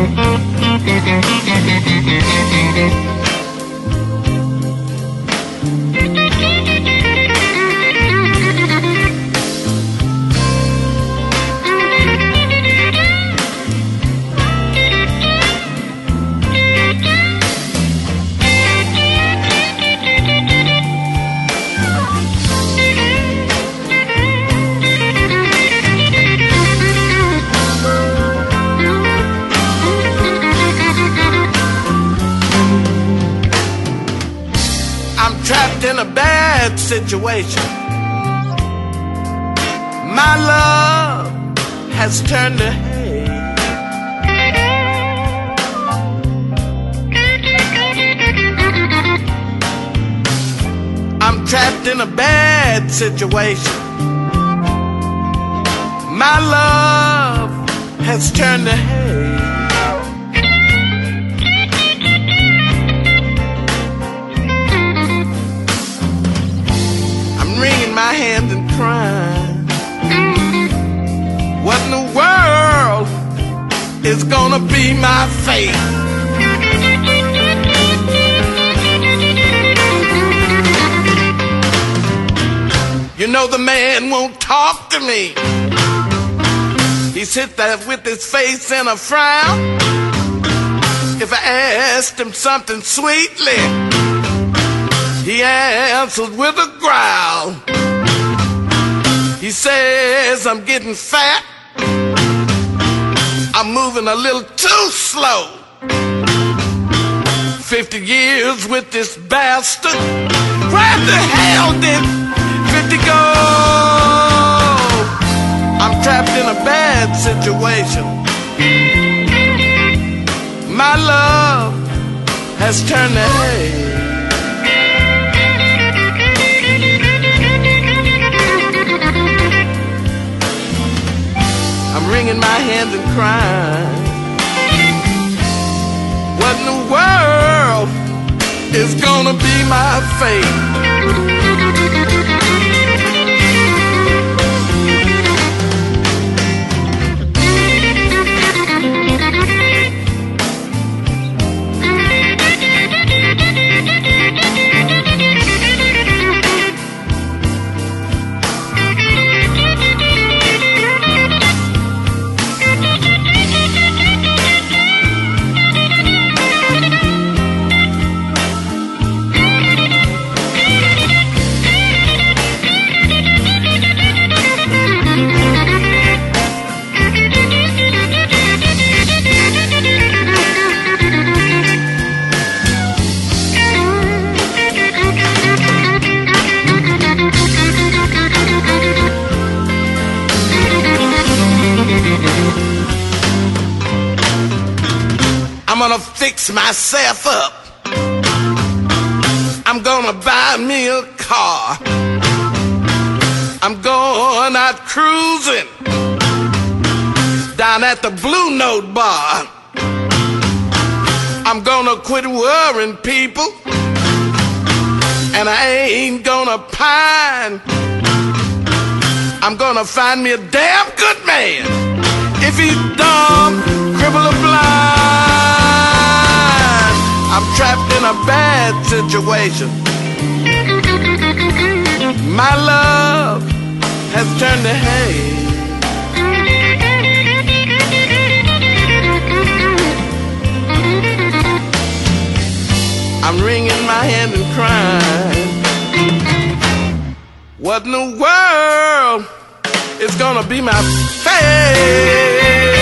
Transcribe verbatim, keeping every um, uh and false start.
In a bad situation, my love has turned to hate. I'm trapped in a bad situation. My love has turned to hate. Wringing my hands and crying. What in the world is gonna be my fate? You know the man won't talk to me. He sits there with his face in a frown. If I asked him something sweetly, he answered with a growl. He says, I'm getting fat, I'm moving a little too slow. Fifty years with this bastard, where the hell did fifty go? I'm trapped in a bad situation. My love has turned to hate. I'm wringing my hands and crying. What in the world is gonna be my fate? I'm gonna fix myself up. I'm gonna buy me a car. I'm going out cruising down at the Blue Note bar. I'm gonna quit worrying people, and I ain't gonna pine. I'm gonna find me a damn good man. If he's dumb, crippled or blind, I'm trapped in a bad situation. My love has turned to hate. I'm wringing my hand and crying. What in the world is gonna be my fate?